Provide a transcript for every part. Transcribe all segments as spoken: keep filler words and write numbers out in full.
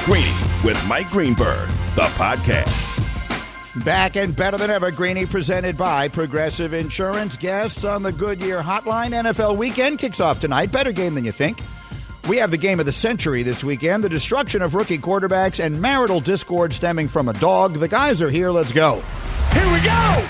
Greeny with Mike Greenberg, the podcast. Back and better than ever, Greeny, presented by Progressive Insurance. Guests on the Goodyear Hotline. N F L weekend kicks off tonight. Better game than you think. We have the game of the century this weekend, the destruction of rookie quarterbacks and marital discord stemming from a dog. The guys are here. Let's go. Here we go!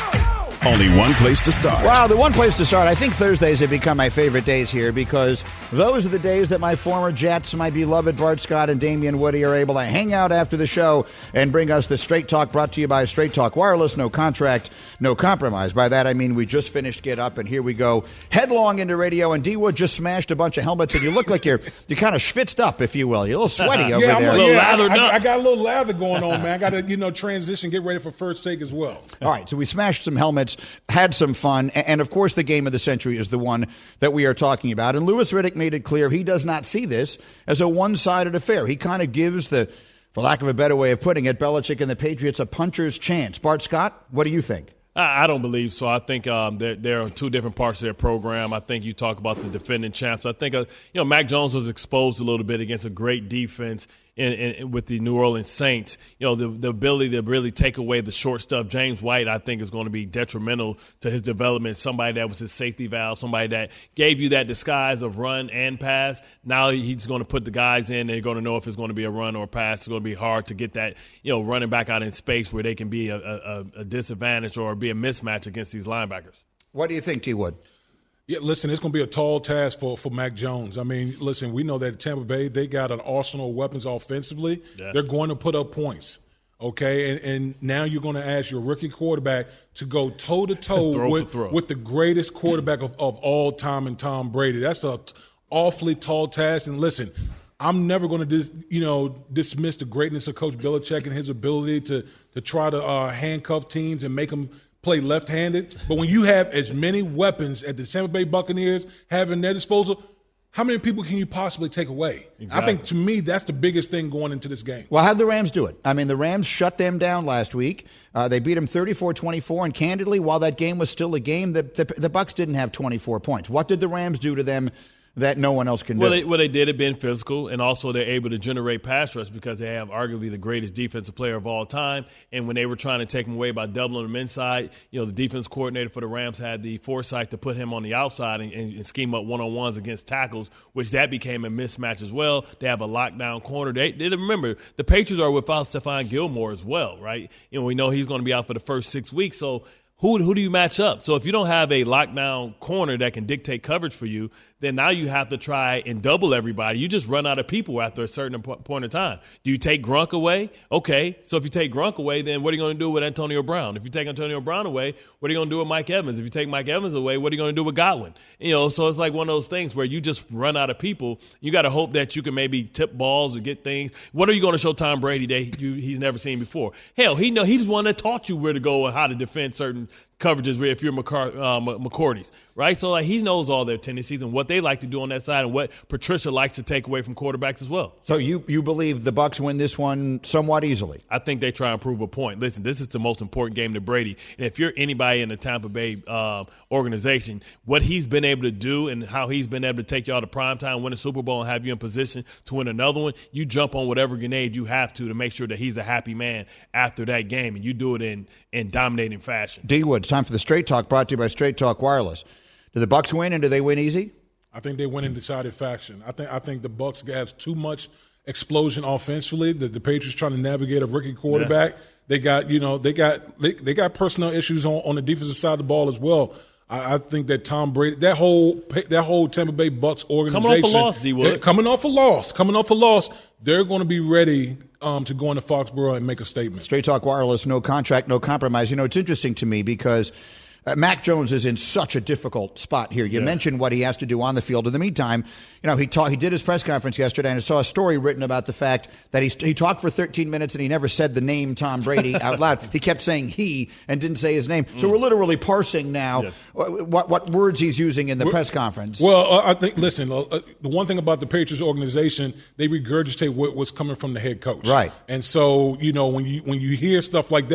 Only one place to start. Wow, the one place to start. I think Thursdays have become my favorite days here because those are the days that my former Jets, my beloved Bart Scott and Damian Woody, are able to hang out after the show and bring us the Straight Talk, brought to you by Straight Talk Wireless. No contract, no compromise. By that, I mean we just finished Get Up, and here we go headlong into radio. And D Wood just smashed a bunch of helmets, and you look like you're you're kind of schwitzed up, if you will. You're a little sweaty over yeah, there. I'm a little yeah, lathered I, I, up. I got a little lather going on, man. I got to, you know, transition, get ready for first take as well. All right, so we smashed some helmets, had some fun, and of course the game of the century is the one that we are talking about. And Louis Riddick made it clear he does not see this as a one-sided affair. He kind of gives the, for lack of a better way of putting it, Belichick and the Patriots a puncher's chance. Bart Scott, what do you think? I don't believe so. I think um, there, there are two different parts of their program. I think you talk about the defending champs. I think, uh, you know, Mac Jones was exposed a little bit against a great defense in, in, with the New Orleans Saints. You know, the, the ability to really take away the short stuff. James White, I think, is going to be detrimental to his development. Somebody that was his safety valve, somebody that gave you that disguise of run and pass. Now he's going to put the guys in. They're going to know if it's going to be a run or a pass. It's going to be hard to get that, you know, running back out in space where they can be a, a, a disadvantage or be a mismatch against these linebackers. What do you think, T. Wood? Yeah, listen, it's going to be a tall task for, for Mac Jones. I mean, listen, we know that Tampa Bay, they got an arsenal of weapons offensively. Yeah. They're going to put up points, okay? And, and now you're going to ask your rookie quarterback to go toe-to-toe with, with the greatest quarterback of, of all time in Tom Brady. That's an awfully tall task. And listen, I'm never going to dis, you know, dismiss the greatness of Coach Belichick and his ability to, to try to uh, handcuff teams and make them play left-handed. But when you have as many weapons as the Tampa Bay Buccaneers have in their disposal, how many people can you possibly take away? Exactly. I think, to me, that's the biggest thing going into this game. Well, how'd the Rams do it? I mean, the Rams shut them down last week. Uh, they beat them thirty-four twenty-four, and candidly, while that game was still a game, the, the, the Bucs didn't have twenty-four points. What did the Rams do to them that no one else can well, do? They, well, they did it being physical, and also they're able to generate pass rush because they have arguably the greatest defensive player of all time. And when they were trying to take him away by doubling him inside, you know, the defense coordinator for the Rams had the foresight to put him on the outside and, and, and scheme up one-on-ones against tackles, which that became a mismatch as well. They have a lockdown corner. They, they remember, the Patriots are without Stephon Gilmore as well, right? You know, we know he's going to be out for the first six weeks, so Who, who do you match up? So if you don't have a lockdown corner that can dictate coverage for you, then now you have to try and double everybody. You just run out of people after a certain point in time. Do you take Gronk away? Okay. So if you take Gronk away, then what are you going to do with Antonio Brown? If you take Antonio Brown away, what are you going to do with Mike Evans? If you take Mike Evans away, what are you going to do with Godwin? You know, so it's like one of those things where you just run out of people. You got to hope that you can maybe tip balls or get things. What are you going to show Tom Brady that you, he's never seen before? Hell, he know he's one that taught you where to go and how to defend certain coverages if you're McCar- uh, McCourty's, right? So like he knows all their tendencies and what they like to do on that side and what Patricia likes to take away from quarterbacks as well. So you you believe the Bucs win this one somewhat easily? I think they try and prove a point. Listen, this is the most important game to Brady. And if you're anybody in the Tampa Bay uh, organization, what he's been able to do and how he's been able to take y'all to primetime, win a Super Bowl, and have you in position to win another one, you jump on whatever grenade you have to to make sure that he's a happy man after that game, and you do it in, in dominating fashion. D. Wood, time for the Straight Talk, brought to you by Straight Talk Wireless. Do the Bucs win, and do they win easy? I think they win in decided fashion. I think I think the Bucs have too much explosion offensively. The, the Patriots trying to navigate a rookie quarterback. Yeah. They got you know they got they, they got personnel issues on, on the defensive side of the ball as well. I, I think that Tom Brady, that whole that whole Tampa Bay Bucs organization, coming off a loss, D. Wood, coming off a loss, coming off a loss, they're going to be ready um, to go into Foxborough and make a statement. Straight Talk Wireless, no contract, no compromise. You know, it's interesting to me because Uh, Mac Jones is in such a difficult spot here. You yeah. mentioned what he has to do on the field. In the meantime, you know, he ta- he did his press conference yesterday, and I saw a story written about the fact that he, he talked for thirteen minutes and he never said the name Tom Brady out loud. He kept saying he and didn't say his name. So mm. we're literally parsing now yes. what what words he's using in the we're, press conference. Well, uh, I think, listen, uh, uh, the one thing about the Patriots organization, they regurgitate what was coming from the head coach. Right. And so, you know, when you when you hear stuff like that,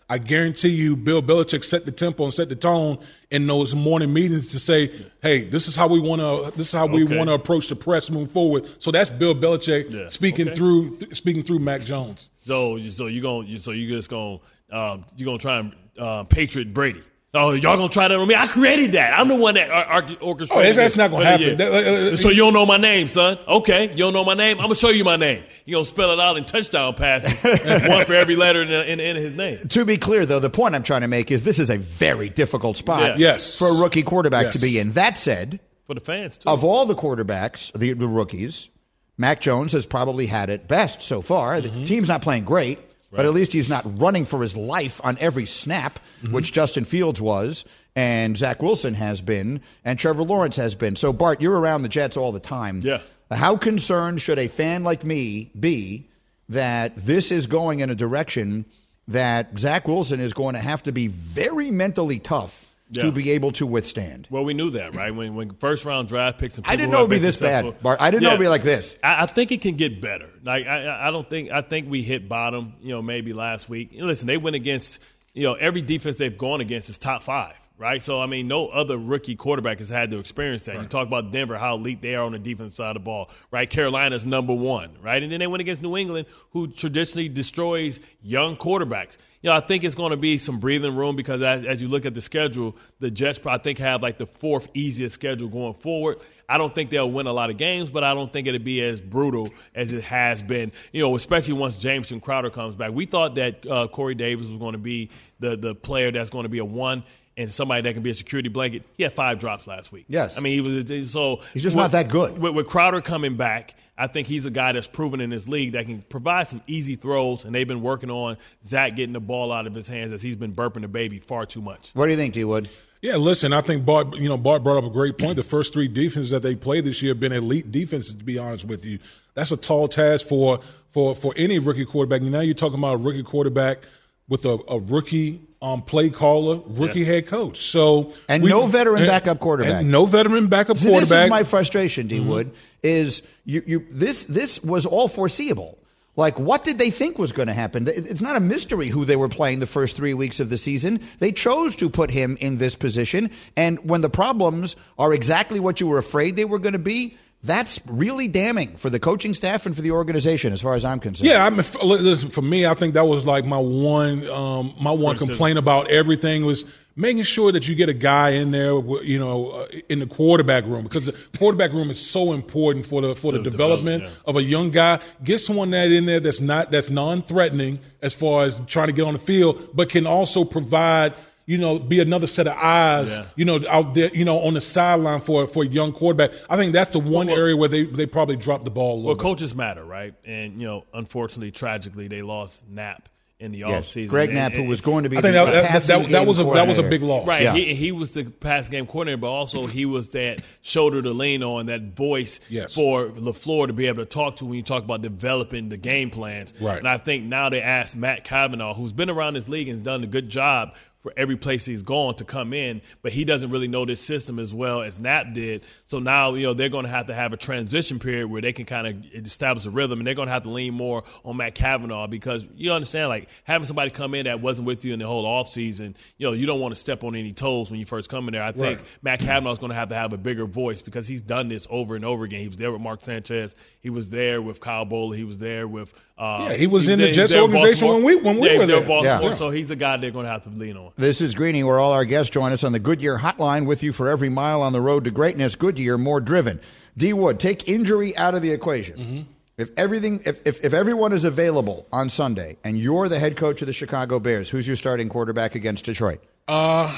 I guarantee you Bill Belichick set the tempo and set the tone in those morning meetings to say, hey, this is how we want to this is how we Okay. want to approach the press moving forward. So that's Bill Belichick Yeah. speaking Okay. through th- speaking through Mac Jones. So, so you going so you just going um, you gonna try and uh, Patriot Brady? Oh, y'all gonna try that on me? I created that. I'm the one that or- or- orchestrated. Oh, that's- that's this. not gonna But, happen. That- uh, uh, so you don't know my name, son? Okay, you don't know my name. I'm gonna show you my name. You gonna spell it out in touchdown passes, one for every letter in, in, in his name. To be clear, though, the point I'm trying to make is this is a very difficult spot Yeah. Yes. for a rookie quarterback Yes. to be in. That said, For the fans too. of all the quarterbacks, the, the rookies, Mac Jones has probably had it best so far. Mm-hmm. The team's not playing great, but at least he's not running for his life on every snap, Mm-hmm. which Justin Fields was, and Zach Wilson has been, and Trevor Lawrence has been. So, Bart, you're around the Jets all the time. Yeah. How concerned should a fan like me be that this is going in a direction that Zach Wilson is going to have to be very mentally tough Yeah. to be able to withstand? Well, we knew that, right? When when first round draft picks and I didn't people know who it'd be have been this bad, successful- Bart. I didn't know Yeah. it'd be like this. I, I think it can get better. Like I, I- I don't think I think we hit bottom. You know, maybe last week. Listen, they went against you know every defense they've gone against is top five, right? So I mean, no other rookie quarterback has had to experience that. Right. You talk about Denver, how elite they are on the defensive side of the ball, right? Carolina's number one, right? And then they went against New England, who traditionally destroys young quarterbacks. You know, I think it's going to be some breathing room because as, as you look at the schedule, the Jets, I think, have like the fourth easiest schedule going forward. I don't think they'll win a lot of games, but I don't think it'll be as brutal as it has been, you know, especially once Jameson Crowder comes back. We thought that uh, Corey Davis was going to be the, the player that's going to be a one and somebody that can be a security blanket. He had five drops last week. Yes. I mean, he was so He's just with, not that good. With, with Crowder coming back, I think he's a guy that's proven in this league that can provide some easy throws, and they've been working on Zach getting the ball out of his hands as he's been burping the baby far too much. What do you think, D. Wood? Yeah, listen, I think Bart, you know, Bart brought up a great point. The first three defenses that they played this year have been elite defenses, to be honest with you. That's a tall task for for, for any rookie quarterback. Now you're talking about a rookie quarterback with a, a rookie um, play caller, rookie Yeah. head coach. So And we- no veteran and- backup quarterback. and no veteran backup See, quarterback. this is my frustration, D. Wood, is you, you this this was all foreseeable. Like, what did they think was going to happen? It's not a mystery who they were playing the first three weeks of the season. They chose to put him in this position. And when the problems are exactly what you were afraid they were going to be, that's really damning for the coaching staff and for the organization, as far as I'm concerned. Yeah, I mean, f- listen, for me, I think that was like my one, um, my one Criticism. complaint about everything was making sure that you get a guy in there, you know, uh, in the quarterback room, because the quarterback room is so important for the for the, The development development, of a young guy. Get someone that in there that's not that's non-threatening as far as trying to get on the field, but can also provide, you know, be another set of eyes, Yeah. you know, out there, you know, on the sideline for for a young quarterback. I think that's the one Well, area where they they probably dropped the ball a little Well, bit. coaches matter, right? And, you know, unfortunately, tragically, they lost Knapp in the Yes, offseason. Greg And- Knapp, who and- was going to be I think the that, that, passing that, that was a game that was a coordinator. big loss. Right, Yeah. he, he was the pass game coordinator, but also he was that shoulder to lean on, that voice Yes. for LaFleur to be able to talk to when you talk about developing the game plans. Right. And I think now they asked Matt Cavanaugh, who's been around this league and done a good job for every place he's gone, to come in, but he doesn't really know this system as well as Knapp did. So now, you know, they're going to have to have a transition period where they can kind of establish a rhythm, and they're going to have to lean more on Matt Cavanaugh, because you understand, like, having somebody come in that wasn't with you in the whole offseason, you know, you don't want to step on any toes when you first come in there. I think Right. Matt Cavanaugh's going to have to have a bigger voice, because he's done this over and over again. He was there with Mark Sanchez. He was there with Kyle Bowler. He was there with uh, Yeah, he was in the there- he Jets there with organization Baltimore. when we- when we yeah, he were was there. there. with Baltimore, Yeah. so he's a guy they're going to have to lean on. This is Greeny, where all our guests join us on the Goodyear Hotline, with you for every mile on the road to greatness. Goodyear, more driven. D. Wood, take injury out of the equation. Mm-hmm. If everything, if, if if everyone is available on Sunday, and you're the head coach of the Chicago Bears, who's your starting quarterback against Detroit? Uh,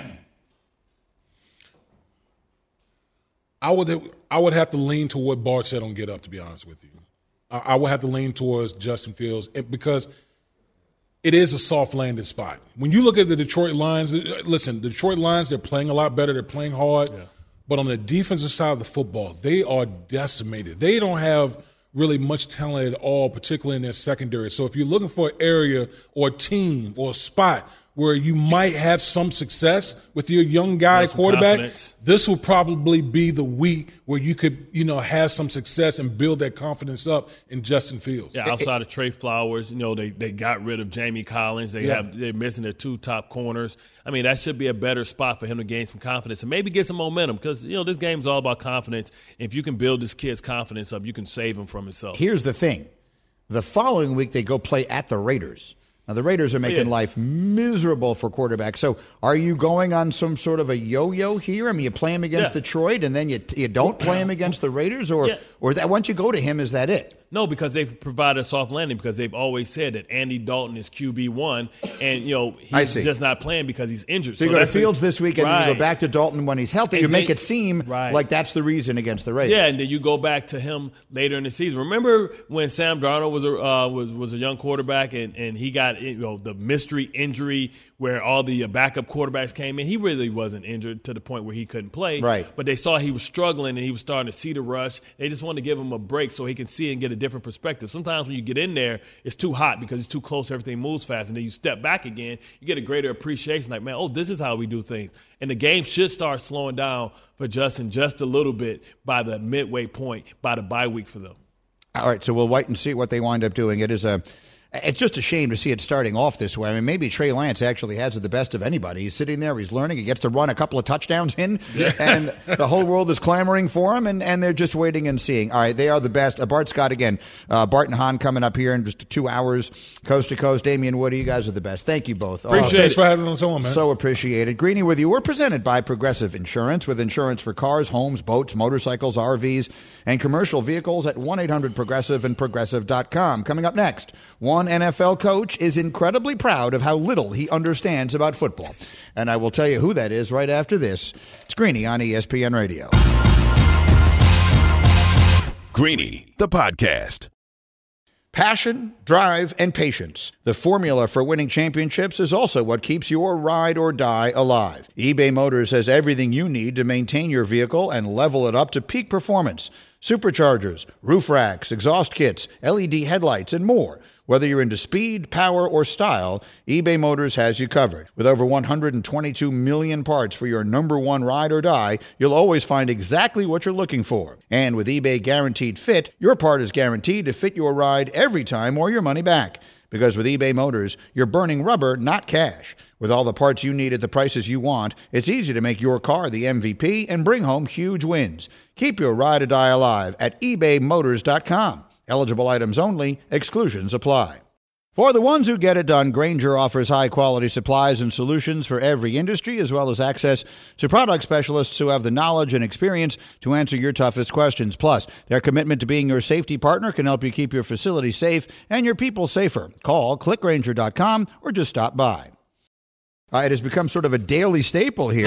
I would I would have to lean to what Bart said on Get Up, to be honest with you. I, I would have to lean towards Justin Fields, it, because it is a soft landing spot. When you look at the Detroit Lions, listen, the Detroit Lions, they're playing a lot better. They're playing hard. Yeah. But on the defensive side of the football, they are decimated. They don't have really much talent at all, particularly in their secondary. So if you're looking for an area or a team or a spot where you might have some success with your young guy quarterback, confidence. This will probably be the week where you could, you know, have some success and build that confidence up in Justin Fields. Yeah, outside of Trey Flowers, you know, they, they got rid of Jamie Collins. They Yeah. have they're missing their two top corners. I mean, that should be a better spot for him to gain some confidence and maybe get some momentum because, you know, this game's all about confidence. If you can build this kid's confidence up, you can save him from himself. Here's the thing. The following week, they go play at the Raiders. Now, the Raiders are making yeah. life miserable for quarterbacks. So are you going on some sort of a yo-yo here? I mean, you play him against Yeah. Detroit, and then you you don't play him against the Raiders? Or, Yeah. or that once you go to him, is that it? No, because they've provided a soft landing because they've always said that Andy Dalton is Q B one, and, you know, I he's see. just not playing because he's injured. So you go to that's a- Fields this week, and then you Right. go back to Dalton when he's healthy. And You make they- it seem Right. like that's the reason against the Raiders. Yeah, and then you go back to him later in the season. Remember when Sam Darnold was a uh, was was a young quarterback and, and he got, you know, the mystery injury where all the uh, backup quarterbacks came in. He really wasn't injured to the point where he couldn't play. Right. But they saw he was struggling and he was starting to see the rush. They just wanted to give him a break so he can see and get a different perspective. Sometimes when you get in there, it's too hot because it's too close. Everything moves fast, and then you step back again. You get a greater appreciation. Like, man, oh, this is how we do things. And the game should start slowing down for Justin just a little bit by the midway point, by the bye week for them. All right, so we'll wait and see what they wind up doing. It is a, it's just a shame to see it starting off this way. I mean, maybe Trey Lance actually has it the best of anybody. He's sitting there, he's learning, he gets to run a couple of touchdowns in, and the whole world is clamoring for him, and, and they're just waiting and seeing. All right, they are the best. Uh, Bart Scott again, uh, Bart and Hahn coming up here in just two hours, coast to coast. Damian Woody, you guys are the best. Thank you both. Appreciate Oh, Thanks for having us on, man. So appreciated. Greeny with you. We're presented by Progressive Insurance with insurance for cars, homes, boats, motorcycles, R Vs, and commercial vehicles at one eight hundred progressive and progressive dot com. Coming up next, one N F L coach is incredibly proud of how little he understands about football. And I will tell you who that is right after this. It's Greeny on E S P N Radio. Greeny, the podcast. Passion, drive, and patience. The formula for winning championships is also what keeps your ride or die alive. eBay Motors has everything you need to maintain your vehicle and level it up to peak performance. Superchargers, roof racks, exhaust kits, L E D headlights, and more. Whether you're into speed, power, or style, eBay Motors has you covered. With over one hundred twenty-two million parts for your number one ride or die, you'll always find exactly what you're looking for. And with eBay Guaranteed Fit, your part is guaranteed to fit your ride every time or your money back. Because with eBay Motors, you're burning rubber, not cash. With all the parts you need at the prices you want, it's easy to make your car the M V P and bring home huge wins. Keep your ride or die alive at ebay motors dot com. Eligible items only. Exclusions apply. For the ones who get it done, Grainger offers high-quality supplies and solutions for every industry, as well as access to product specialists who have the knowledge and experience to answer your toughest questions. Plus, their commitment to being your safety partner can help you keep your facility safe and your people safer. Call click grainger dot com or just stop by. Uh, it has become sort of a daily staple here.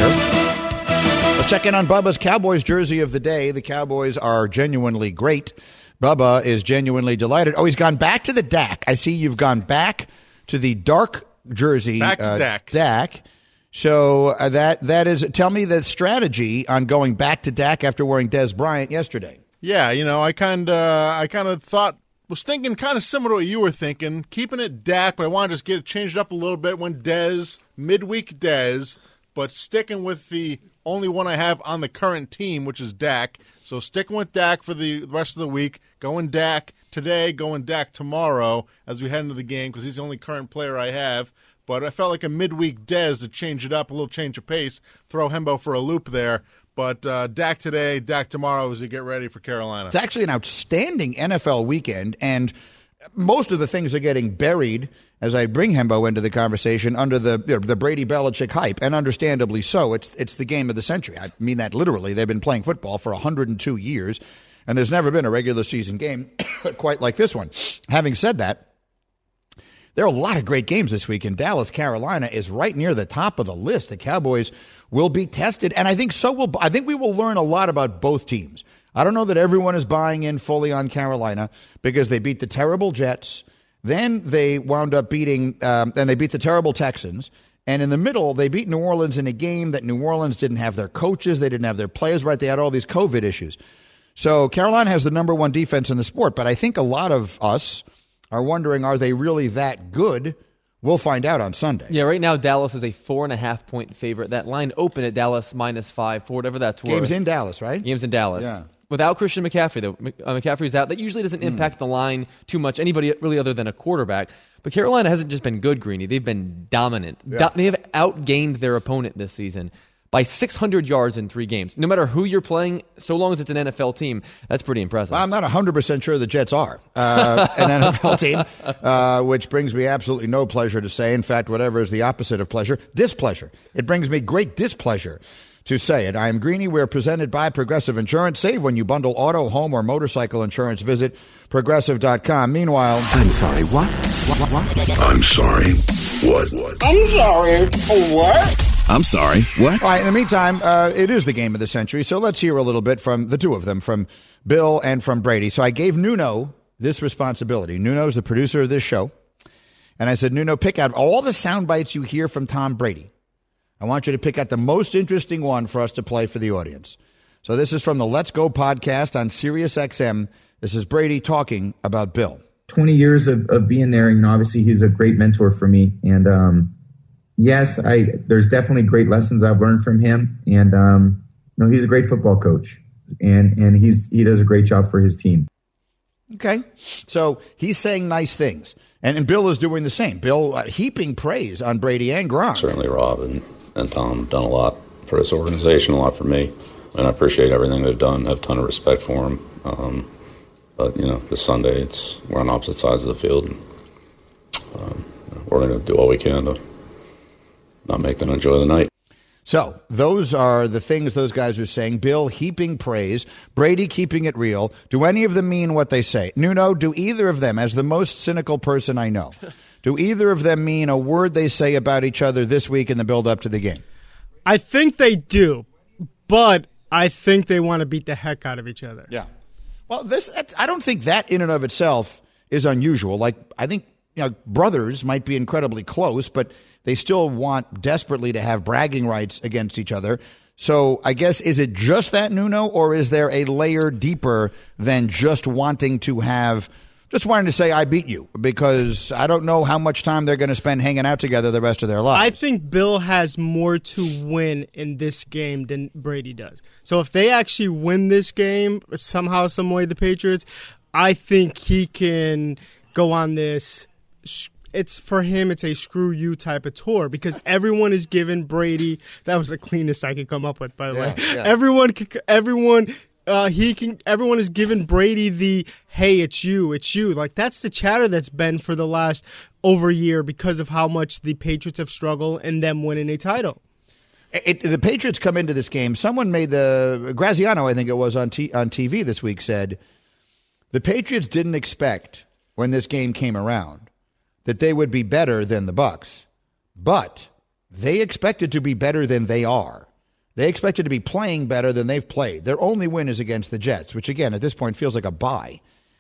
Let's check in on Bubba's Cowboys jersey of the day. The Cowboys are genuinely great. Bubba is genuinely delighted. Oh, he's gone back to the D A C. I see you've gone back to the dark jersey. Back to uh, D A C. D A C. So uh, that that is, tell me the strategy on going back to D A C after wearing Dez Bryant yesterday. Yeah, you know, I kind of, I kind of thought, was thinking kind of similar to what you were thinking, keeping it D A C, but I wanted to just get it changed up a little bit when Dez, midweek Dez, but sticking with the only one I have on the current team, which is D A C. So sticking with D A C for the rest of the week, going D A C today, going D A C tomorrow as we head into the game because he's the only current player I have. But I felt like a midweek Dez to change it up, a little change of pace, throw Hembo for a loop there. But uh, D A C today, D A C tomorrow as we get ready for Carolina. It's actually an outstanding N F L weekend, and most of the things are getting buried as I bring Hembo into the conversation under the you know, the Brady Belichick hype, and understandably so. It's it's the game of the century. I mean that literally. They've been playing football for one hundred two years, and there's never been a regular season game quite like this one. Having said that, there are a lot of great games this week, and Dallas, Carolina is right near the top of the list. The Cowboys will be tested, and I think so will. I think we will learn a lot about both teams. I don't know that everyone is buying in fully on Carolina because they beat the terrible Jets. Then they wound up beating, um, and they beat the terrible Texans. And in the middle, they beat New Orleans in a game that New Orleans didn't have their coaches. They didn't have their players right. They had all these COVID issues. So Carolina has the number one defense in the sport. But I think a lot of us are wondering, are they really that good We'll find out on Sunday. Yeah, right now Dallas is a four and a half point favorite. That line opened at Dallas minus five for whatever that's worth. Game's in Dallas, right? Game's in Dallas. Yeah. Without Christian McCaffrey, though, uh, McCaffrey's out. That usually doesn't impact mm. the line too much. Anybody really other than a quarterback. But Carolina hasn't just been good, Greeny. They've been dominant. Yeah. Do- they have outgained their opponent this season by six hundred yards in three games. No matter who you're playing, so long as it's an N F L team, that's pretty impressive. Well, I'm not one hundred percent sure the Jets are uh, an N F L team, uh, which brings me absolutely no pleasure to say. In fact, whatever is the opposite of pleasure, displeasure. It brings me great displeasure to say it. I am Greeny. We're presented by Progressive Insurance. Save when you bundle auto, home, or motorcycle insurance. Visit Progressive dot com. Meanwhile... I'm sorry, what? What? What? I'm sorry, what? What? I'm sorry, what? I'm sorry, what? All right, in the meantime, uh, it is the game of the century, so let's hear a little bit from the two of them, from Bill and from Brady. So I gave Nuno this responsibility. Nuno's the producer of this show. And I said, Nuno, pick out all the sound bites you hear from Tom Brady. I want you to pick out the most interesting one for us to play for the audience. So this is from the Let's Go podcast on Sirius X M. This is Brady talking about Bill. twenty years of, of being there, and obviously he's a great mentor for me. And um, yes, I there's definitely great lessons I've learned from him. And um, you know, he's a great football coach, and and he's he does a great job for his team. Okay, so he's saying nice things, and, and Bill is doing the same. Bill uh, heaping praise on Brady and Gronk. Certainly, Rob and, and Tom have done a lot for this organization, a lot for me, and I appreciate everything they've done. I have a ton of respect for them. Um, but, you know, this Sunday, it's we're on opposite sides of the field, and um, we're going to do all we can to not make them enjoy the night. So those are the things those guys are saying. Bill heaping praise, Brady keeping it real. Do any of them mean what they say? Nuno, do either of them, as the most cynical person I know, do either of them mean a word they say about each other this week in the build-up to the game? I think they do, but I think they want to beat the heck out of each other. Yeah. Well, this that's, I don't think that in and of itself is unusual. Like, I think, you know, brothers might be incredibly close, but they still want desperately to have bragging rights against each other. So I guess, is it just that, Nuno, or is there a layer deeper than just wanting to have, just wanting to say, I beat you? Because I don't know how much time they're going to spend hanging out together the rest of their lives. I think Bill has more to win in this game than Brady does. So if they actually win this game, somehow, some way, the Patriots, I think he can go on this. It's for him, it's a screw you type of tour because everyone is giving Brady. That was the cleanest I could come up with, by the yeah, way. Yeah. Everyone, everyone, uh, he can. Everyone is giving Brady the hey, it's you, it's you. Like that's the chatter that's been for the last over a year because of how much the Patriots have struggled and them winning a title. It, the Patriots come into this game. Someone made the Graziano, I think it was on t, on T V this week, said the Patriots didn't expect when this game came around that they would be better than the Bucs, but they expected to be better than they are. They expected to be playing better than they've played. Their only win is against the Jets, which again at this point feels like a bye.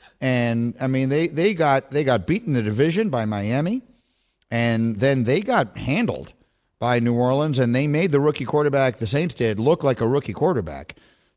And I mean they they got they got beaten in the division by Miami, and then they got handled by New Orleans, and they made the rookie quarterback, the Saints did, look like a rookie quarterback.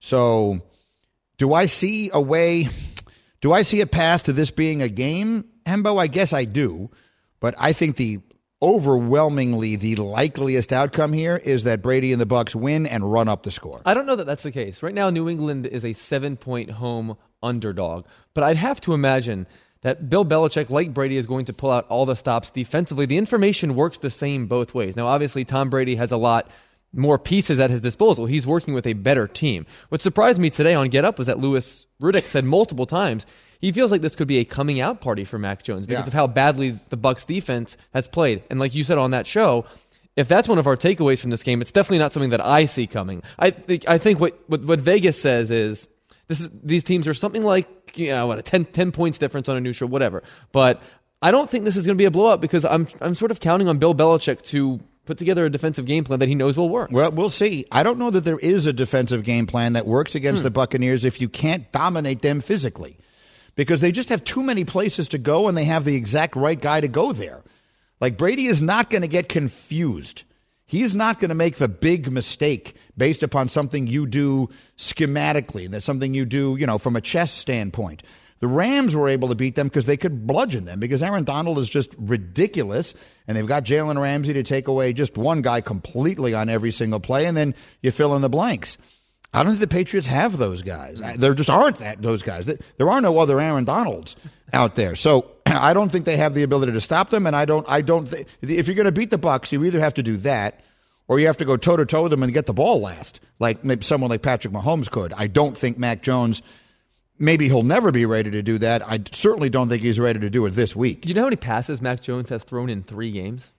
So do I see a way, do I see a path to this being a game, Hembo? I guess I do, but I think the overwhelmingly the likeliest outcome here is that Brady and the Bucs win and run up the score. I don't know that that's the case. Right now, New England is a seven-point home underdog, but I'd have to imagine that Bill Belichick, like Brady, is going to pull out all the stops defensively. The information works the same both ways. Now, obviously, Tom Brady has a lot more pieces at his disposal. He's working with a better team. What surprised me today on Get Up was that Louis Riddick said multiple times he feels like this could be a coming out party for Mac Jones because yeah. of how badly the Bucs defense has played. And like you said on that show, if that's one of our takeaways from this game, it's definitely not something that I see coming. I think I think what, what, what Vegas says is this is these teams are something like you know, what a ten, ten points difference on a neutral, whatever. But I don't think this is going to be a blowout because I'm I'm sort of counting on Bill Belichick to put together a defensive game plan that he knows will work. Well, we'll see. I don't know that there is a defensive game plan that works against hmm. the Buccaneers if you can't dominate them physically, because they just have too many places to go and they have the exact right guy to go there. Like Brady is not going to get confused. He's not going to make the big mistake based upon something you do schematically. That's something you do, you know, from a chess standpoint. The Rams were able to beat them because they could bludgeon them, because Aaron Donald is just ridiculous, and they've got Jalen Ramsey to take away just one guy completely on every single play, and then you fill in the blanks. I don't think the Patriots have those guys. There just aren't that those guys. There are no other Aaron Donalds out there. So I don't think they have the ability to stop them, and I don't I don't th- if you're going to beat the Bucs, you either have to do that or you have to go toe-to-toe with them and get the ball last, like maybe someone like Patrick Mahomes could. I don't think Mac Jones, maybe he'll never be ready to do that. I certainly don't think he's ready to do it this week. Do you know how many passes Mac Jones has thrown in three games?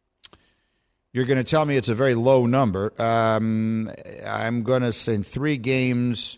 You're going to tell me it's a very low number. Um, I'm going to say in three games,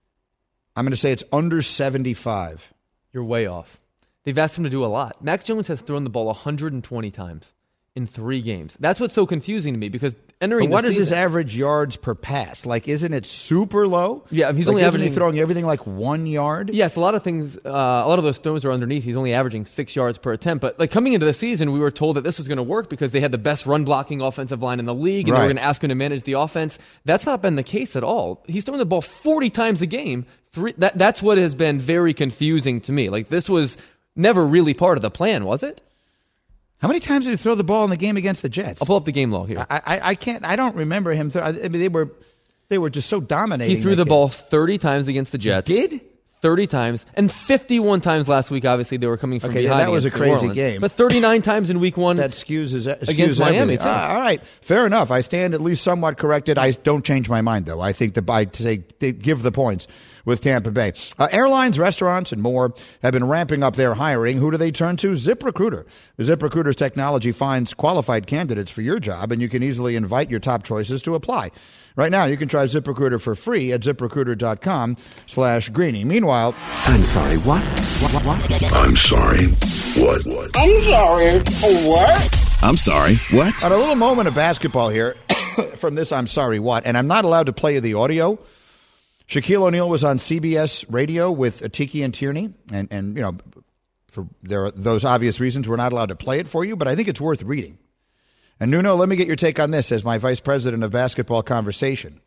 I'm going to say it's under seventy-five. You're way off. They've asked him to do a lot. Mac Jones has thrown the ball one hundred twenty times in three games. That's what's so confusing to me, because entering but what the is season, his average yards per pass? Like, isn't it super low? Yeah, he's like, only isn't averaging he throwing everything like one yard. Yes, a lot of things. Uh, a lot of those throws are underneath. He's only averaging six yards per attempt. But like coming into the season, we were told that this was going to work because they had the best run blocking offensive line in the league, and right. they were going to ask him to manage the offense. That's not been the case at all. He's throwing the ball forty times a game. Three. That, that's what has been very confusing to me. Like, this was never really part of the plan, was it? How many times did he throw the ball in the game against the Jets? I'll pull up the game log here. I, I, I can't. I don't remember him. Th- I mean, they were, they were just so dominating. He threw the game. ball thirty times against the Jets. He did? thirty times. And fifty-one times last week, obviously, they were coming from okay, behind. Yeah, that was a against crazy New Orleans. game. But thirty-nine times in week one. That skews, his, skews against Miami, everything. too. Uh, all right, fair enough. I stand at least somewhat corrected. I don't change my mind, though. I think the I say they give the points with Tampa Bay. Uh, airlines, restaurants, and more have been ramping up their hiring. Who do they turn to? ZipRecruiter. ZipRecruiter's technology finds qualified candidates for your job, and you can easily invite your top choices to apply. Right now, you can try ZipRecruiter for free at ZipRecruiter.com slash Greeny. Meanwhile... I'm sorry, what? What? What? I'm sorry, what? What? I'm sorry, what? I'm sorry, what? On a little moment of basketball here from this I'm sorry, what? And I'm not allowed to play the audio. Shaquille O'Neal was on C B S Radio with Tiki and Tierney, and, and you know, for there are those obvious reasons we're not allowed to play it for you, but I think it's worth reading. And Nuno, let me get your take on this as my vice president of basketball conversation.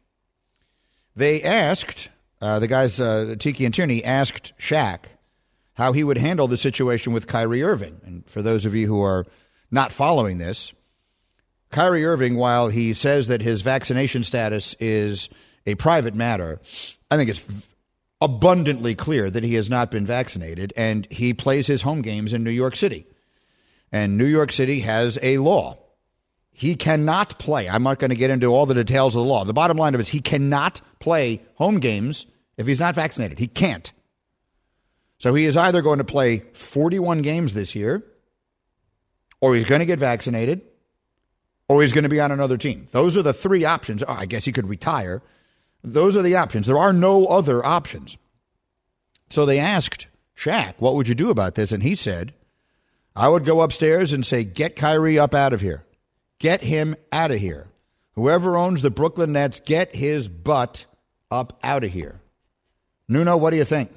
They asked, uh, the guys, uh, Tiki and Tierney, asked Shaq how he would handle the situation with Kyrie Irving. And for those of you who are not following this, Kyrie Irving, while he says that his vaccination status is a private matter, I think it's abundantly clear that he has not been vaccinated, and he plays his home games in New York City. And New York City has a law. He cannot play. I'm not going to get into all the details of the law. The bottom line of it is he cannot play home games if he's not vaccinated. He can't. So he is either going to play forty-one games this year, or he's going to get vaccinated, or he's going to be on another team. Those are the three options. Oh, I guess he could retire. Those are the options. There are no other options. So they asked Shaq, what would you do about this? And he said, I would go upstairs and say, get Kyrie up out of here. Get him out of here. Whoever owns the Brooklyn Nets, get his butt up out of here. Nuno, what do you think?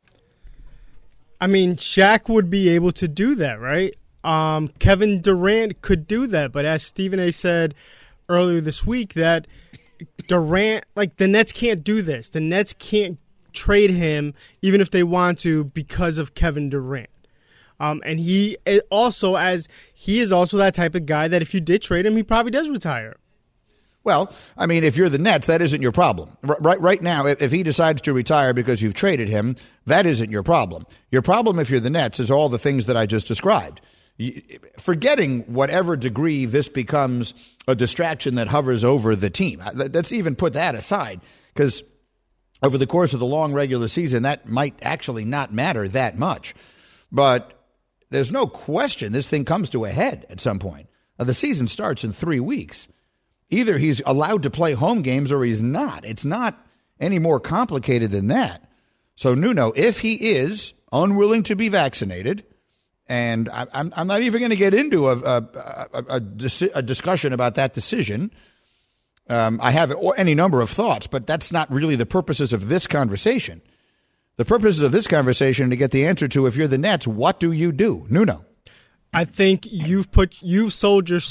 I mean, Shaq would be able to do that, right? Um, Kevin Durant could do that, but as Stephen A. said earlier this week, that Durant, like the Nets can't do this. The Nets can't trade him even if they want to because of Kevin Durant. Um, and he also, as he is also that type of guy that if you did trade him, he probably does retire. Well, I mean, if you're the Nets, that isn't your problem. R- right right now, if, if he decides to retire because you've traded him, that isn't your problem. Your problem, if you're the Nets, is all the things that I just described. You, forgetting whatever degree this becomes a distraction that hovers over the team. Let's even put that aside, because over the course of the long regular season, that might actually not matter that much. But there's no question this thing comes to a head at some point. Now, the season starts in three weeks. Either he's allowed to play home games or he's not. It's not any more complicated than that. So, Nuno, if he is unwilling to be vaccinated, and I'm I'm not even going to get into a a, a, a, a discussion about that decision. Um, I have any number of thoughts, but that's not really the purposes of this conversation. The purposes of this conversation are to get the answer to, if you're the Nets, what do you do? Nuno. I think you've put you've sold your soul.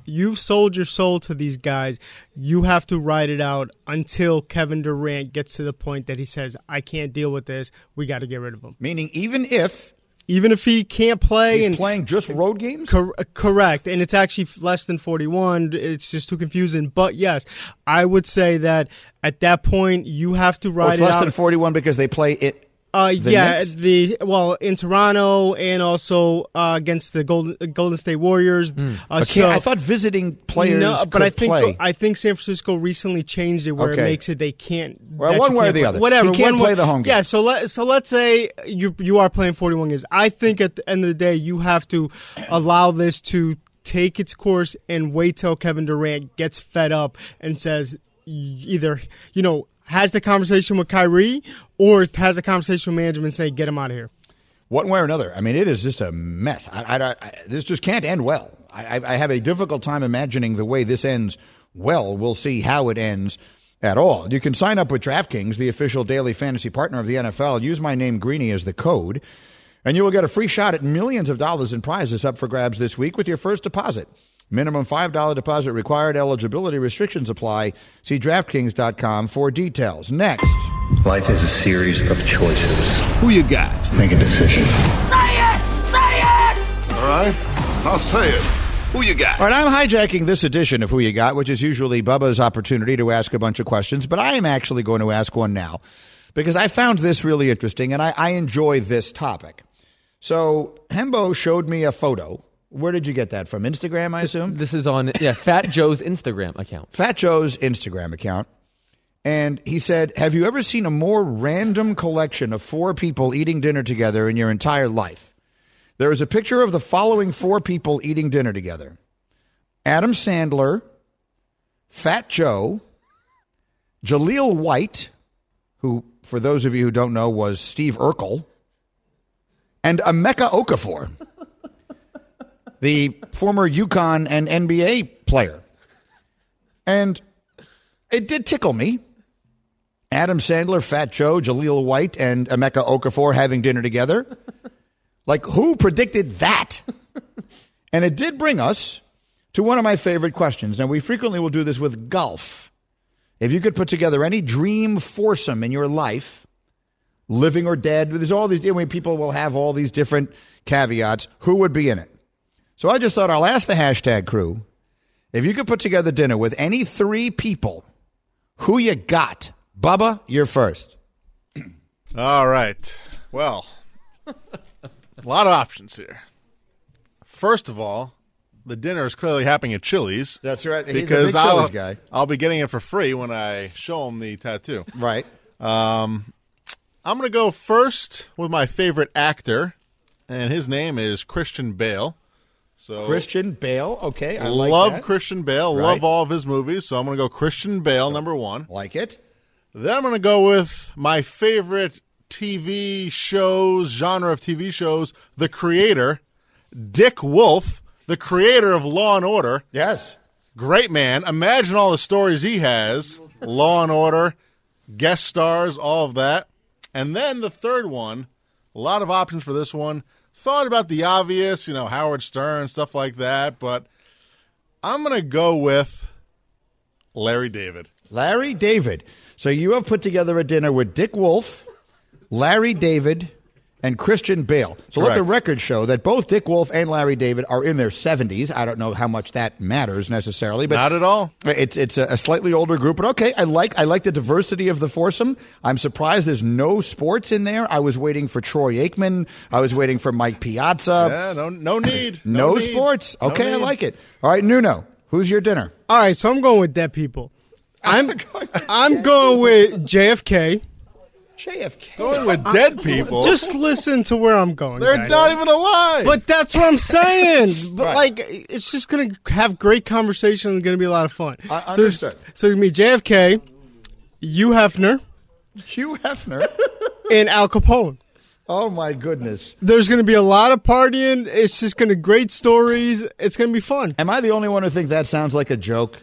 you've sold your soul to these guys. You have to ride it out until Kevin Durant gets to the point that he says, I can't deal with this. We got to get rid of him. Meaning even if Even if he can't play. He's and playing just road games? Cor- correct. And it's actually less than forty-one. It's just too confusing. But, yes, I would say that at that point you have to ride oh, it's it less out. than forty-one because they play it. Uh, the yeah, Knicks? the well in Toronto and also uh, against the Golden Golden State Warriors. Mm. Uh, Okay, so, I thought visiting players no, could but I think play. I think San Francisco recently changed it where Okay. it makes it they can't. Well, that one you way or can't the play- other. Whatever. He can't one play way- the home game. Yeah. So let so let's say you you are playing forty-one games. I think at the end of the day you have to allow this to take its course and wait till Kevin Durant gets fed up and says either you know. has the conversation with Kyrie or has a conversation with management and say, get him out of here. One way or another. I mean, it is just a mess. I, I, I, this just can't end well. I, I have a difficult time imagining the way this ends well. We'll see how it ends at all. You can sign up with DraftKings, the official daily fantasy partner of the N F L. Use my name, Greeny, as the code, and you will get a free shot at millions of dollars in prizes up for grabs this week with your first deposit. Minimum five dollars deposit required. Eligibility restrictions apply. See DraftKings dot com for details. Next. Life is a series of choices. Who you got? Make a decision. Say it! Say it! All right, I'll say it. Who you got? All right, I'm hijacking this edition of Who You Got, which is usually Bubba's opportunity to ask a bunch of questions, but I am actually going to ask one now because I found this really interesting and I, I enjoy this topic. So Hembo showed me a photo. Where did you get that from? Instagram, I assume? This is on yeah, Fat Joe's Instagram account. Fat Joe's Instagram account. And he said, have you ever seen a more random collection of four people eating dinner together in your entire life? There is a picture of the following four people eating dinner together. Adam Sandler, Fat Joe, Jaleel White, who, for those of you who don't know, was Steve Urkel, and Emeka Okafor, the former UConn and N B A player. And it did tickle me. Adam Sandler, Fat Joe, Jaleel White, and Emeka Okafor having dinner together. Like, who predicted that? And it did bring us to one of my favorite questions. Now, we frequently will do this with golf. If you could put together any dream foursome in your life, living or dead, there's all these, I mean, people will have all these different caveats. Who would be in it? So I just thought I'll ask the hashtag crew, if you could put together dinner with any three people, who you got? Bubba, you're first. All right. Well, a lot of options here. First of all, the dinner is clearly happening at Chili's. That's right. He's a Because big I'll, Chili's guy. I'll be getting it for free when I show him the tattoo. Right. Um, I'm going to go first with my favorite actor, and his name is Christian Bale. So Christian Bale. Okay, I like love that. Christian Bale. Right. Love all of his movies. So I'm going to go Christian Bale, number one. Like it. Then I'm going to go with my favorite T V shows, genre of T V shows, the creator, Dick Wolf, the creator of Law and Order. Yes. Great man. Imagine all the stories he has. Law and Order, guest stars, all of that. And then the third one, a lot of options for this one. Thought about the obvious, you know, Howard Stern, stuff like that, but I'm going to go with Larry David. Larry David. So you have put together a dinner with Dick Wolf, Larry David, and Christian Bale. So let the Correct. record show that both Dick Wolf and Larry David are in their seventies. I don't know how much that matters necessarily, but Not at all. It's it's a, a slightly older group, but okay. I like I like the diversity of the foursome. I'm surprised there's no sports in there. I was waiting for Troy Aikman. I was waiting for Mike Piazza. Yeah, no, no need. No, No need. sports. No Okay, I need. like it. All right, Nuno, who's your dinner? All right, so I'm going with dead people. I'm I'm going with J F K. J F K. Going with dead people. Just listen to where I'm going. They're guys. not even alive. But that's what I'm saying. But Right. like, it's just gonna have great conversation and gonna be a lot of fun. I So understood. it's- So, it's gonna be J F K, Hugh Hefner, Hugh Hefner. and Al Capone. Oh my goodness. There's gonna be a lot of partying. It's just gonna great stories. It's gonna be fun. Am I the only one who think that sounds like a joke?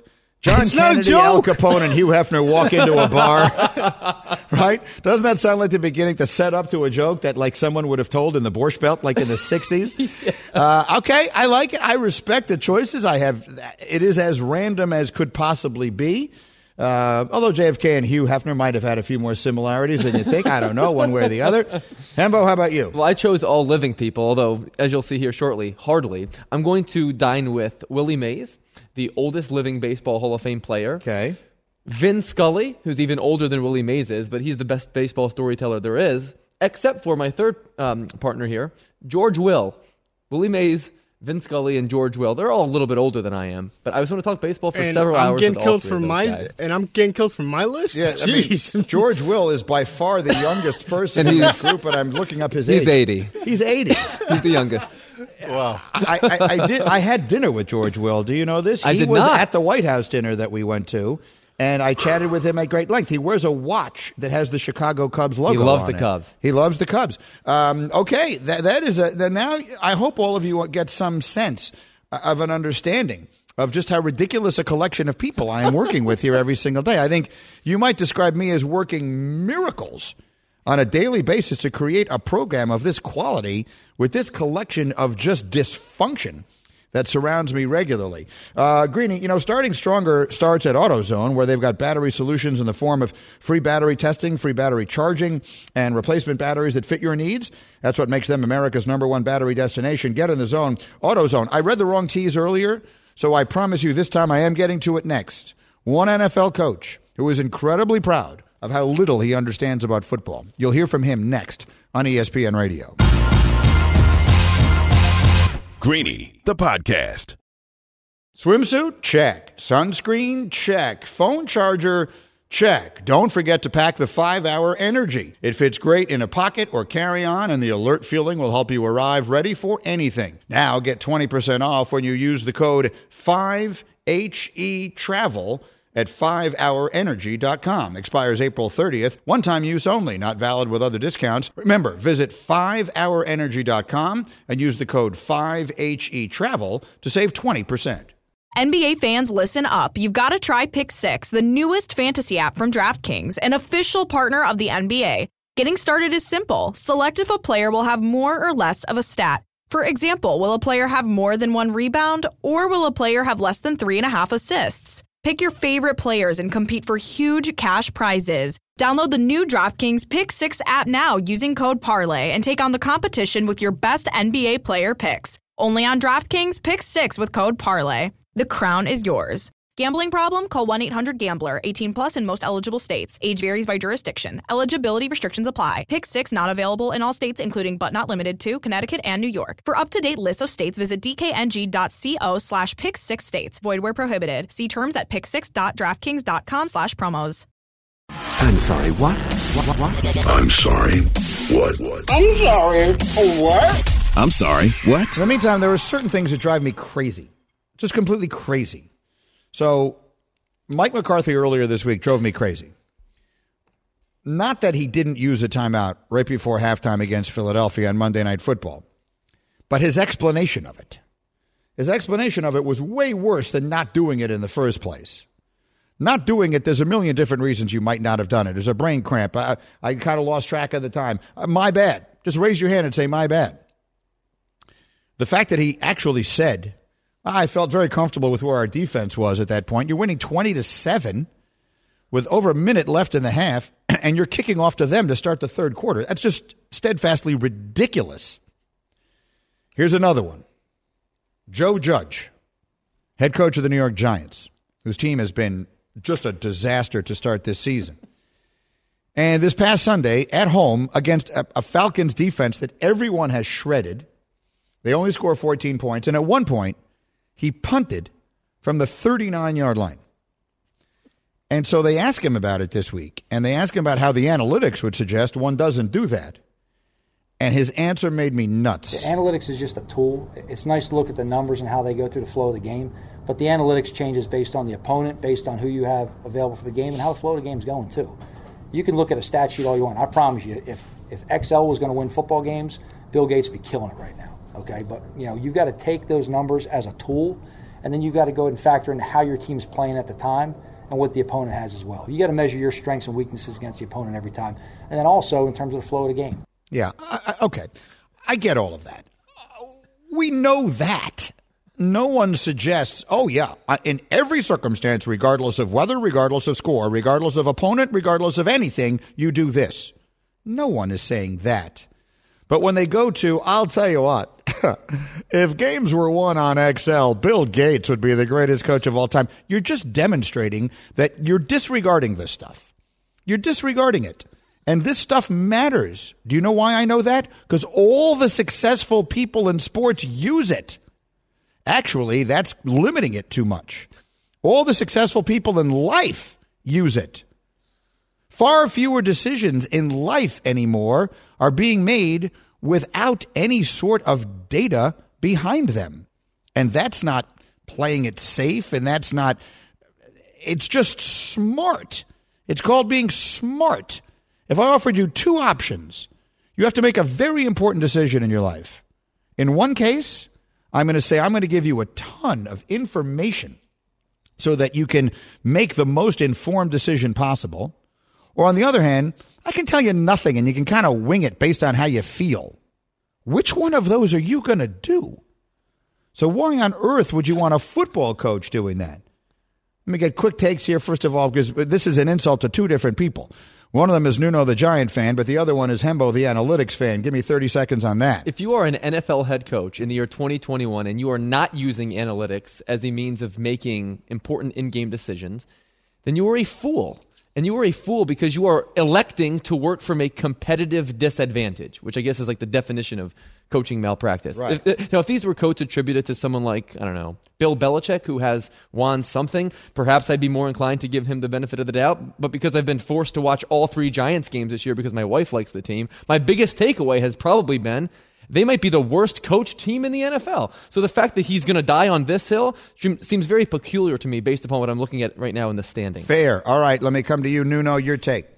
John It's Kennedy, no Al joke. Capone, and Hugh Hefner walk into a bar, right? Doesn't that sound like the beginning, the setup to a joke that like someone would have told in the Borscht Belt, like in the sixties? yeah. uh, okay, I like it. I respect the choices. I have. It is as random as could possibly be. Uh, although J F K and Hugh Hefner might have had a few more similarities than you think. I don't know, one way or the other. Hembo, how about you? Well, I chose all living people, although, as you'll see here shortly, hardly. I'm going to dine with Willie Mays, the oldest living Baseball Hall of Fame player. Okay. Vin Scully, who's even older than Willie Mays is, but he's the best baseball storyteller there is, except for my third um, partner here, George Will. Willie Mays, Vin Scully, and George Will. They're all a little bit older than I am, but I was going to talk baseball for and several I'm hours getting with killed all three for of those my guys. and I'm getting killed from my list. Yeah, I mean, Jeez. George Will is by far the youngest person in this group, but I'm looking up his age. He's eighty. He's eighty. He's the youngest. Wow. I, I, I did. I had dinner with George Will. Do you know this? I he did was not. at the White House dinner that we went to, and I chatted with him at great length. He wears a watch that has the Chicago Cubs logo. He loves on the it. Cubs. He loves the Cubs. Um, okay, that that is a. Then now I hope all of you get some sense of an understanding of just how ridiculous a collection of people I am working with here every single day. I think you might describe me as working miracles on a daily basis to create a program of this quality with this collection of just dysfunction that surrounds me regularly. Uh, Greeny, you know, Starting Stronger starts at AutoZone, where they've got battery solutions in the form of free battery testing, free battery charging, and replacement batteries that fit your needs. That's what makes them America's number one battery destination. Get in the zone. AutoZone. I read the wrong tease earlier, so I promise you this time I am getting to it next. One N F L coach who is incredibly proud of how little he understands about football. You'll hear from him next on E S P N Radio. Greeny, the podcast. Swimsuit? Check. Sunscreen? Check. Phone charger? Check. Don't forget to pack the five hour Energy. It fits great in a pocket or carry-on, and the alert feeling will help you arrive ready for anything. Now get twenty percent off when you use the code five H E travel at five hour energy dot com. Expires April thirtieth. One-time use only, not valid with other discounts. Remember, visit five hour energy dot com and use the code five H E travel to save twenty percent. N B A fans, listen up. You've got to try Pick Six, the newest fantasy app from DraftKings, an official partner of the N B A. Getting started is simple. Select if a player will have more or less of a stat. For example, will a player have more than one rebound, or will a player have less than three and a half assists? Pick your favorite players and compete for huge cash prizes. Download the new DraftKings Pick Six app now using code Parlay and take on the competition with your best N B A player picks. Only on DraftKings Pick Six with code Parlay. The crown is yours. Gambling problem? Call one eight hundred gambler. eighteen plus in most eligible states. Age varies by jurisdiction. Eligibility restrictions apply. Pick Six not available in all states, including but not limited to Connecticut and New York. For up-to-date list of states, visit dkng.co slash pick six states. Void where prohibited. See terms at pick six dot draftkings dot com slash promos. I'm sorry, what? What, what, what? I'm sorry. What? What? I'm sorry. What? I'm sorry, what? In the meantime, there are certain things that drive me crazy. Just completely crazy. So, Mike McCarthy earlier this week drove me crazy. Not that he didn't use a timeout right before halftime against Philadelphia on Monday Night Football, but his explanation of it. His explanation of it was way worse than not doing it in the first place. Not doing it, there's a million different reasons you might not have done it. There's a brain cramp. I, I kind of lost track of the time. Uh, my bad. Just raise your hand and say, my bad. The fact that he actually said, I felt very comfortable with where our defense was at that point. You're winning twenty to seven with over a minute left in the half, and you're kicking off to them to start the third quarter. That's just steadfastly ridiculous. Here's another one. Joe Judge, head coach of the New York Giants, whose team has been just a disaster to start this season. And this past Sunday, at home, against a, a Falcons defense that everyone has shredded, they only score fourteen points, and at one point, he punted from the thirty-nine-yard line. And so they ask him about it this week, and they ask him about how the analytics would suggest one doesn't do that. And his answer made me nuts. The analytics is just a tool. It's nice to look at the numbers and how they go through the flow of the game, but the analytics changes based on the opponent, based on who you have available for the game, and how the flow of the game is going, too. You can look at a stat sheet all you want. I promise you, if, if X L was going to win football games, Bill Gates would be killing it right now. Okay, but you know, you've got to take those numbers as a tool, and then you've got to go and factor in how your team's playing at the time and what the opponent has as well. You got to measure your strengths and weaknesses against the opponent every time, and then also in terms of the flow of the game. Yeah, I, I, okay. I get all of that. We know that. No one suggests, oh, yeah, in every circumstance, regardless of weather, regardless of score, regardless of opponent, regardless of anything, you do this. No one is saying that. But when they go to, I'll tell you what, if games were won on X L, Bill Gates would be the greatest coach of all time. You're just demonstrating that you're disregarding this stuff. You're disregarding it. And this stuff matters. Do you know why I know that? Because all the successful people in sports use it. Actually, that's limiting it too much. All the successful people in life use it. Far fewer decisions in life anymore are being made without any sort of data behind them. And that's not playing it safe, and that's not, it's just smart. It's called being smart. If I offered you two options, you have to make a very important decision in your life. In one case, I'm going to say I'm going to give you a ton of information so that you can make the most informed decision possible. Or on the other hand, I can tell you nothing and you can kind of wing it based on how you feel. Which one of those are you going to do? So why on earth would you want a football coach doing that? Let me get quick takes here, first of all, because this is an insult to two different people. One of them is Nuno, the Giant fan, but the other one is Hembo, the analytics fan. Give me thirty seconds on that. If you are an N F L head coach in the year twenty twenty-one and you are not using analytics as a means of making important in-game decisions, then you are a fool. And you are a fool because you are electing to work from a competitive disadvantage, which I guess is like the definition of coaching malpractice. Right. If, you know, if these were quotes attributed to someone like, I don't know, Bill Belichick, who has won something, perhaps I'd be more inclined to give him the benefit of the doubt. But because I've been forced to watch all three Giants games this year because my wife likes the team, my biggest takeaway has probably been they might be the worst coached team in the N F L. So the fact that he's going to die on this hill seems very peculiar to me based upon what I'm looking at right now in the standings. Fair. All right, let me come to you, Nuno, your take.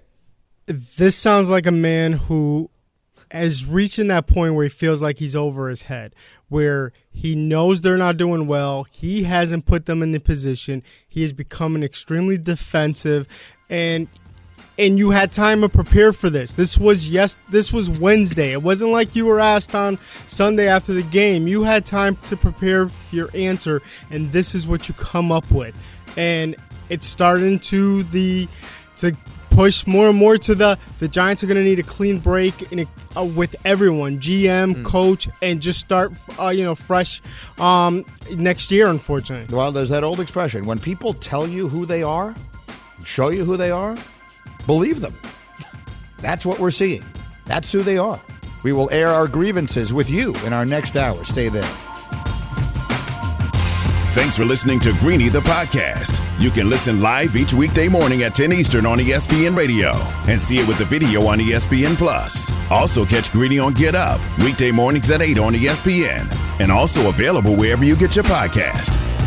This sounds like a man who is reaching that point where he feels like he's over his head, where he knows they're not doing well. He hasn't put them in the position. He is becoming extremely defensive, and And you had time to prepare for this. This was yes. This was Wednesday. It wasn't like you were asked on Sunday after the game. You had time to prepare your answer, and this is what you come up with. And it's starting to the to push more and more to the the Giants are going to need a clean break in a, uh, with everyone, G M, mm. coach, and just start uh, you know fresh um, next year. Unfortunately, well, there's that old expression: when people tell you who they are, show you who they are, believe them. That's what we're seeing. That's who they are. We will air our grievances with you in our next hour. Stay there. Thanks for listening to Greeny the podcast. You can listen live each weekday morning at ten Eastern on E S P N Radio and see it with the video on E S P N Plus. Also catch Greeny on Get Up weekday mornings at eight on E S P N and also available wherever you get your podcast.